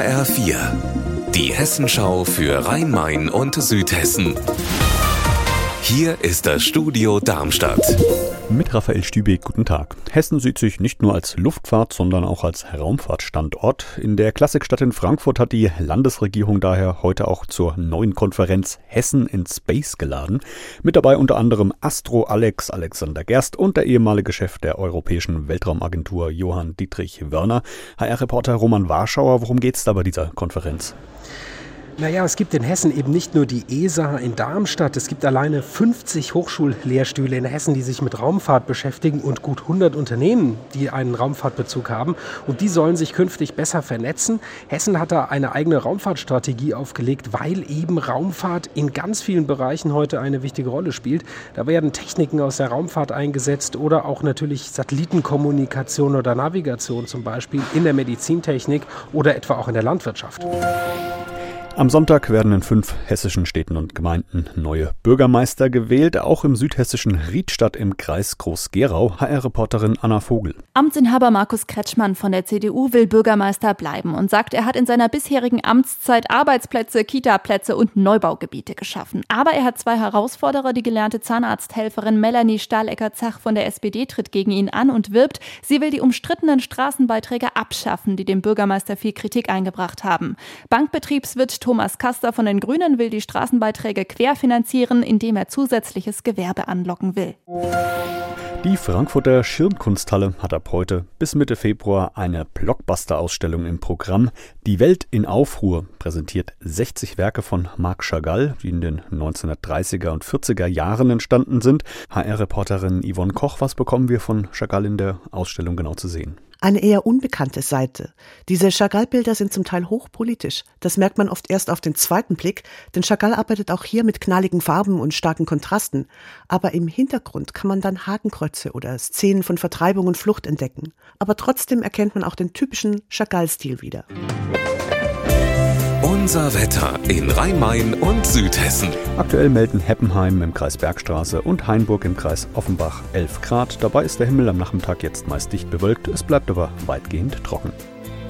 HR4, die Hessenschau für Rhein-Main und Südhessen. Hier ist das Studio Darmstadt. Mit Raphael Stübeck, guten Tag. Hessen sieht sich nicht nur als Luftfahrt, sondern auch als Raumfahrtstandort. In der Klassikstadt in Frankfurt hat die Landesregierung daher heute auch zur neuen Konferenz Hessen in Space geladen. Mit dabei unter anderem Astro-Alex Alexander Gerst und der ehemalige Chef der Europäischen Weltraumagentur Johann Dietrich Wörner. HR-Reporter Roman Warschauer, worum geht's da bei dieser Konferenz? Naja, es gibt in Hessen eben nicht nur die ESA in Darmstadt, es gibt alleine 50 Hochschullehrstühle in Hessen, die sich mit Raumfahrt beschäftigen und gut 100 Unternehmen, die einen Raumfahrtbezug haben, und die sollen sich künftig besser vernetzen. Hessen hat da eine eigene Raumfahrtstrategie aufgelegt, weil eben Raumfahrt in ganz vielen Bereichen heute eine wichtige Rolle spielt. Da werden Techniken aus der Raumfahrt eingesetzt oder auch natürlich Satellitenkommunikation oder Navigation zum Beispiel in der Medizintechnik oder etwa auch in der Landwirtschaft. Am Sonntag werden in 5 hessischen Städten und Gemeinden neue Bürgermeister gewählt, auch im südhessischen Riedstadt im Kreis Groß-Gerau. HR-Reporterin Anna Vogel. Amtsinhaber Markus Kretschmann von der CDU will Bürgermeister bleiben und sagt, er hat in seiner bisherigen Amtszeit Arbeitsplätze, Kita-Plätze und Neubaugebiete geschaffen. Aber er hat 2 Herausforderer. Die gelernte Zahnarzthelferin Melanie Stahlecker-Zach von der SPD tritt gegen ihn an und wirbt, sie will die umstrittenen Straßenbeiträge abschaffen, die dem Bürgermeister viel Kritik eingebracht haben. Bankbetriebswirt Thomas Kaster von den Grünen will die Straßenbeiträge querfinanzieren, indem er zusätzliches Gewerbe anlocken will. Die Frankfurter Schirmkunsthalle hat ab heute bis Mitte Februar eine Blockbuster-Ausstellung im Programm. Die Welt in Aufruhr präsentiert 60 Werke von Marc Chagall, die in den 1930er und 40er Jahren entstanden sind. HR-Reporterin Yvonne Koch, was bekommen wir von Chagall in der Ausstellung genau zu sehen? Eine eher unbekannte Seite. Diese Chagall-Bilder sind zum Teil hochpolitisch. Das merkt man oft erst auf den zweiten Blick, denn Chagall arbeitet auch hier mit knalligen Farben und starken Kontrasten. Aber im Hintergrund kann man dann Hakenkreuze oder Szenen von Vertreibung und Flucht entdecken. Aber trotzdem erkennt man auch den typischen Chagall-Stil wieder. Unser Wetter in Rhein-Main und Südhessen. Aktuell melden Heppenheim im Kreis Bergstraße und Hainburg im Kreis Offenbach 11 Grad. Dabei ist der Himmel am Nachmittag jetzt meist dicht bewölkt. Es bleibt aber weitgehend trocken.